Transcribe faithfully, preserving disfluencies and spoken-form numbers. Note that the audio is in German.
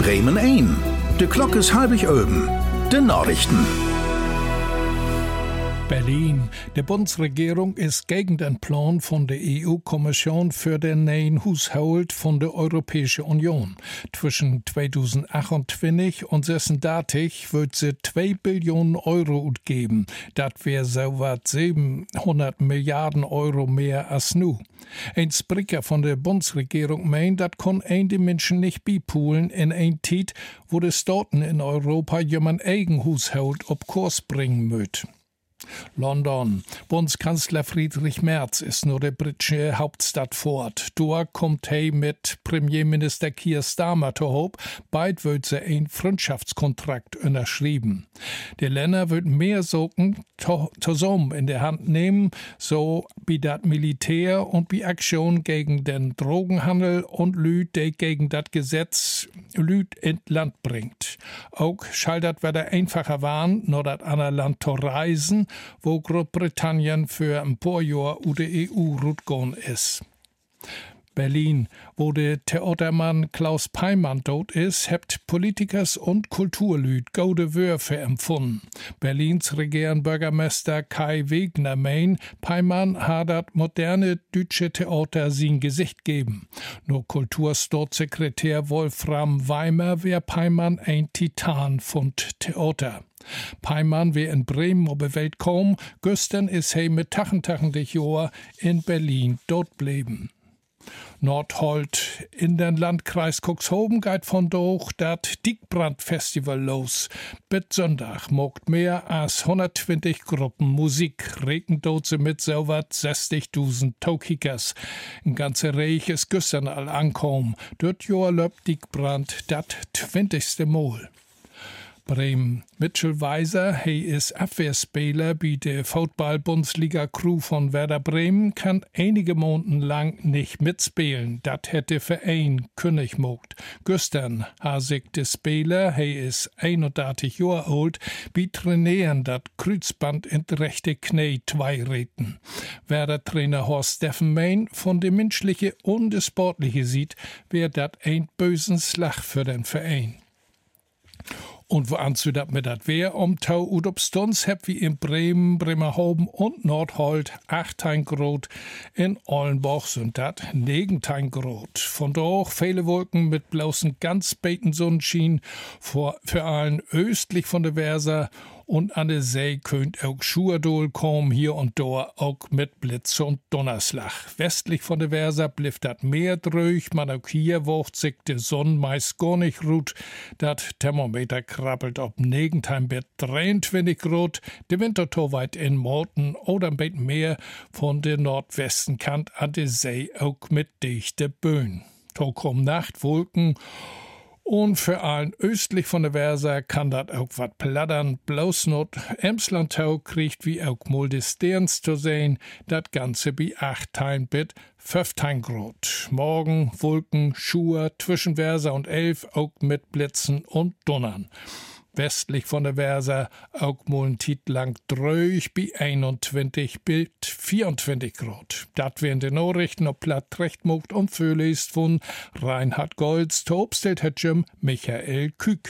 Bremen ein. De Glock is halbig oben. De Nachrichten. Berlin. Die Bundesregierung ist gegen den Plan von der E U-Kommission für den neuen Haushalt von der Europäischen Union. Zwischen zweitausendachtundzwanzig und sechsunddreißig wird sie zwei Billionen Euro geben. Das wäre so was siebenhundert Milliarden Euro mehr als nu. Ein Sprecher von der Bundesregierung meint, das kann ein die Menschen nicht bipulen in ein Zeit, wo die Staaten in Europa jemand eigen Haushalt auf Kurs bringen müt. London. Bundeskanzler Friedrich Merz ist nur der britische Hauptstadt fort. Dort kommt er mit Premierminister Keir Starmer zu hob. Beid wird sie ein Freundschaftskontrakt unterschrieben. Die Länder wird mehr Sorgen zusammen in der Hand nehmen, so wie das Militär und wie Aktion gegen den Drogenhandel und Lüd, der gegen das Gesetz Lüd in Land bringt. Auch schaltet wieder einfacher waren, nur das andere Land zu reisen, wo Großbritannien für ein paar Jahre u der E U rutgone ist. Berlin, wo der Theatermann Klaus Peimann tot ist, hebt Politikers und Kulturlüd gode Würfe empfunden. Berlins regierender Bürgermeister Kai Wegner meint, Peimann hat das moderne deutsche Theater sein Gesicht geben. Nur Kulturstaatssekretär Wolfram Weimer wär Peimann ein Titan von Theater. Peimann wär in Bremen ob Welt kaum, gestern is he mit tachentachtig Jahr in Berlin dort blieben. Nordholt in den Landkreis Cuxhaven geht von doch dat Diekbrand-Festival los. Bis Sonntag mogt mehr als hundertzwanzig Gruppen Musik, regnet dort sie mit so wat sechzigtausend Taukickers. Ein ganze Reich ist gestern all ankommen. Dort Jahr löbt Diekbrand dat zwanzigste Mal. Bremen. Mitchell Weiser, he ist Abwehrspieler bei der Football-Bundesliga-Crew von Werder Bremen, kann einige Monate lang nicht mitspielen. Das hätte Verein König mogt. Gestern ha sich der Spieler, he ist einunddreißig Jahre alt, bei Trainieren dat Kreuzband in rechte Knie zwei Räten. Werder-Trainer Horst Steffen meint, von dem menschliche und des sportliche sieht, wär dat ein bösen Schlag für den Verein. Und wo anzu dat mit dat wär, um Tau und ob Stunds heb wie in Bremen, Bremerhaven und Nordholt achtzehn Grad, in Ollenbach sind dat neunzehn Grad. Von doch viele Wolken mit bloßen ganz beten Sonnenschein, für, für allen östlich von der Weser und an der See könnt auch Schuerdol kommen, hier und da auch mit Blitz und Donnerslag. Westlich von der Weser blifft dat Meer drüch, man auch hier wocht sich de Sonne meist gar nicht ruht. Dat Thermometer krabbelt ob neunzehn bis dreiundzwanzig Grad, de Wintertor weit in Morten oder ein bisschen mehr von der Nordwestenkant an der See auch mit dichte Böen. To kommen Nachtwolken. Und für allen östlich von der Weser kann dat auch wat plattern. Bloß not Emslandtau kriegt wie auch mal des Sterns zu sehen. Dat Ganze bi achtzehn bis fünfzehn Grad. Morgen Wolken, Schur zwischen Weser und Elf, auch mit Blitzen und Donnern. Westlich von der Weser auch mal ein Tit lang dröch bi einundzwanzig bis vierundzwanzig Grad. Dat wären die Nachrichten, ob platt recht mogt und Föhle ist von Reinhard Golds, Tobstedt Hedgem, Michael Kück.